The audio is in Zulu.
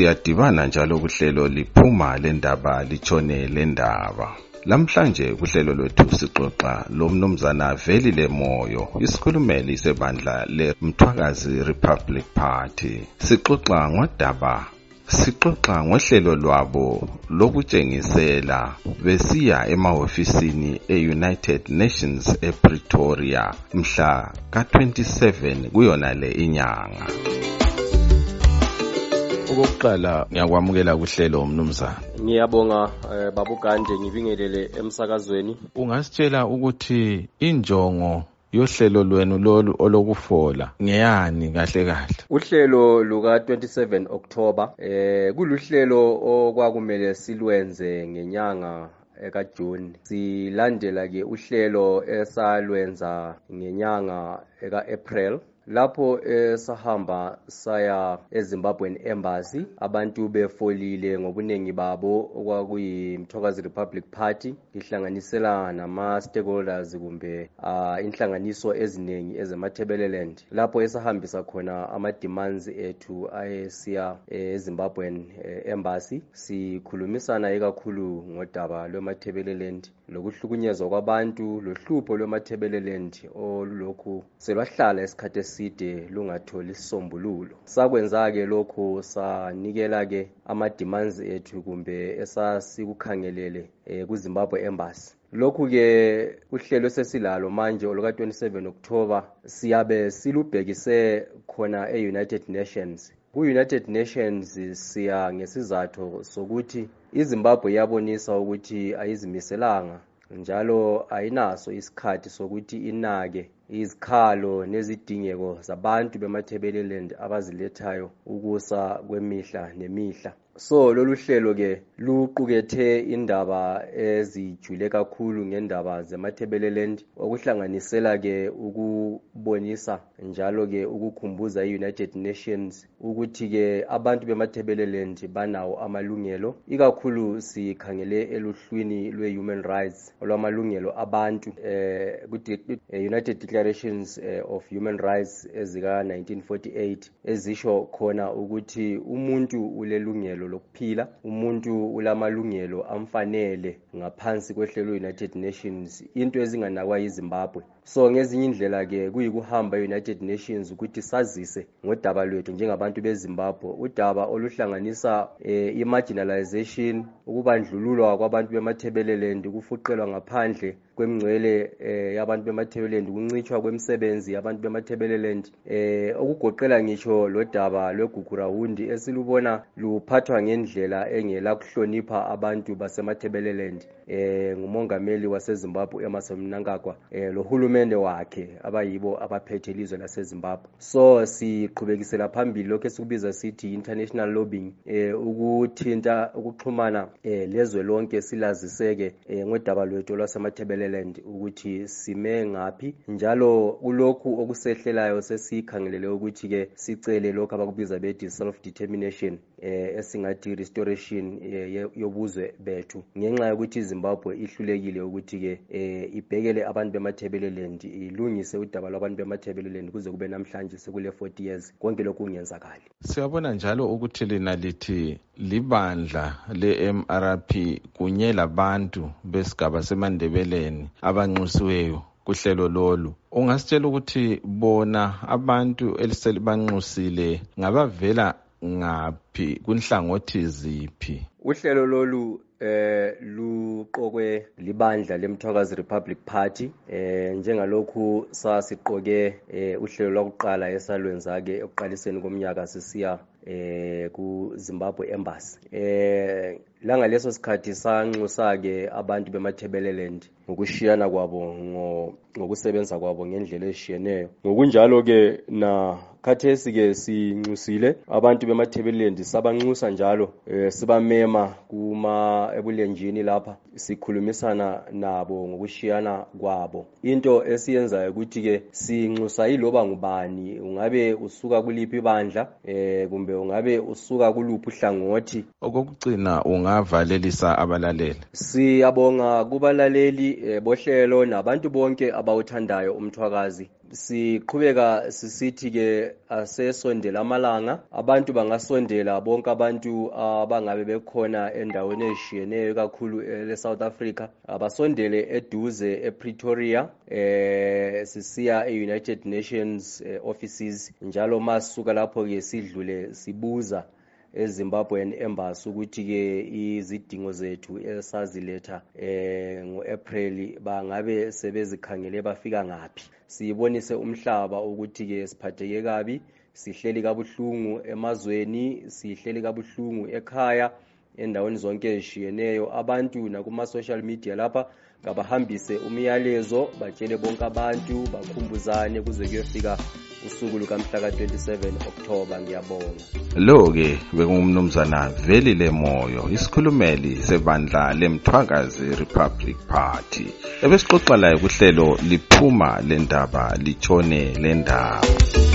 Siyadibana njalo kuhlelo liphuma lendaba litshone lendaba. Lamhlanje kuhlelo lwethu sixoxa lomnumzana Velile Moyo, isikhulumeli sebandla leMthwakazi Republic Party. Sixoxa ngodaba, sixoxa ngohlelo lwabo lokutshengisela besiya emahofisini e-United Nations ePretoria mhla ka-27 kuyona le inyanga. Okokuqala ngiyakwamukela kuhlelo mnumzana. Ngiyabonga Babu Gande, ngibingelele emsakazweni. Ungasitshela ukuthi injongo yohlelo lwenu lolu olokufola ngeyani kahle kahle? Uhlelo luka 27 October kuluhlelo okwakumele silwenze ngenyanga ekaJune. Silandela ke uhlelo esalwenza ngenyanga eka-April. Lapho sahamba saya eZimbabwean Embassy, abantu befolile ngobunengi babo okwakuyi Mthwakazi Republic Party, ihlanganisela nama stakeholders kumbe inhlanganiso eziningi ezemathebeleland. Lapho esahambisa khona ama demands ethu ayesiya eZimbabwean Embassy, sikhulumisana ekakhulu ngodaba lwemathebeleland, lokuhlukunyezwa kwabantu, lohlupho lwemathebeleland olulokhu selwahlala esikhathi eside lungatholi isombululo. Sakwenza ke lokho, sanikela ke ama demands ethu kumbe esasikukhangelele kuZimbabwe Embassy. Lokhu ke uhlelo sesilalo manje oluka 27 October siyabe silubhekise khona e-United Nations. Ku-United Nations siya ngesizathu sokuthi iZimbabwe yabonisa ukuthi ayizimiselanga njalo ayinaso isikhathi sokuthi inake izikhalo nezidingeko zabantu bemathebeleland abazilethayo ukusa kwemihla nemihla. So lolu hlelo ke luqukethe indaba ezijule kakhulu ngendaba zemathebeleland, okuhlanganisela ke ukubonisa njalo ke ukukhumbuza i-United Nations ukuthi ke abantu bemathebeleland banawo amalungelo, ikakhulu sikhangele eluhlwini lwe-human rights olwamalungelo abantu United Declarations of Human Rights ezika 1948 ezisho khona ukuthi umuntu ulelungelo lokuphila, umuntu ulamalungelo amfanele ngaphansi kwehlelo United Nations, into ezinganakwa yiZimbabwe. So ngezinye indlela ke kuyikuhamba United Nations ukuthi sazise ngodaba lwethu njengabantu beZimbabwe, udaba oluhlanganisa i-marginalization, ukubandlululwa kwabantu bemathebeleland, ukufuqelwa ngaphandle kwemngcwele yabantu bemathebeleland, ukuncitshwa kwemisebenzi yabantu bemathebeleland, okugoqela ngisho lo daba lweGugurahundi esilubona luphathwa ngendlela engela kuhlonipha abantu basemathebeleland ngumongameli waseZimbabwe Emmerson Mnangagwa lohulumende wakhe abayibo abaphethe ilizwe laseZimbabwe. So siqhubekisela phambili lokho esikubiza sithi international lobbying, ukuthinta ukuxhumana lezwe lonke silaziseke ngodaba lwethu lwasemathebeleland ukuthi sime ngaphi, njalo kulokhu okusehlelayo sesikhangelele ukuthi ke sicele lokho abakubiza bethi self determination, esingathi restoration yobuzwe bethu, ngenxa yokuthi iZimbabwe ihlulekile ukuthi ke ibhekele abantu bemathebeleland, ilungise udaba lwabantu bemathebeleland kuze kube namhlanje sekule 40 years konke lokhu kungenzakali. Siyabona njalo ukuthi lina lithi libandla le-MRP kunye labantu besigaba seMandebeleni abanxusiweyo kuhlelo lolu. Ungasitshela ukuthi bona abantu eliselibanxusile ngabavela ngaphi, kunhlangothi ziphi? Uhlelo lolu luqokwe libandla leMthwakazi Republic Party, njengalokhu sasiqoke uhlelo lwakuqala esalwenza ke ekuqaliseni komnyaka sisiya ku Zimbabwe Embassy. Langa leso sikhathi sanxusa ke abantu bemathebeleland ngokushiyana kwabo ngokusebenza kwabo ngendlela ezishiyeneyo. Ngokunjalo ke na khathesi ke sinxusile abantu bemathebeleland, sabanxusa njalo sibamema kuma ebulenjini lapha sikhulumisana nabo ngokushiyana kwabo. Into esiyenzayo ukuthi ke sinxusa yiloba ngubani, ungabe usuka kuliphi ibandla kumbe ungabe usuka kuluphi uhlangothi. Okokugcina ungavalelisa abalaleli. Siyabonga kubalaleli bohlelo nabantu bonke abawuthandayo umthwakazi. siqhubeka sisithi ke asesondela amalanga, abantu bangasondela, bonke abantu abangabe bekhona endaweni ezishiyeneyo kakhulu le-South Africa abasondele eduze ePretoria sisiya e-United Nations offices, njalo masisuka lapho ke sidlule sibuza eZimbabwean Embassy ukuthi ke izidingo zethu esaziletha ngo-April bangabe sebezikhangele bafika ngaphi. Sibonise umhlaba ukuthi ke siphatheke kabi, sihleli kabuhlungu emazweni, sihleli kabuhlungu ekhaya, endaweni zonke ezishiyeneyo. Abantu nakuma social media lapha kabahambise umyalezo, batshele bonke abantu, bakhumbuzane kuze kuyofika usuku lukamhla ka-27 October. Ngiyabonga. Lo-ke bekungumnumzana Velile Moyo, isikhulumeli sebandla leMthwakazi Republic Party. Ebesixoxa laye kuhlelo liphuma lendaba litshone lendaba.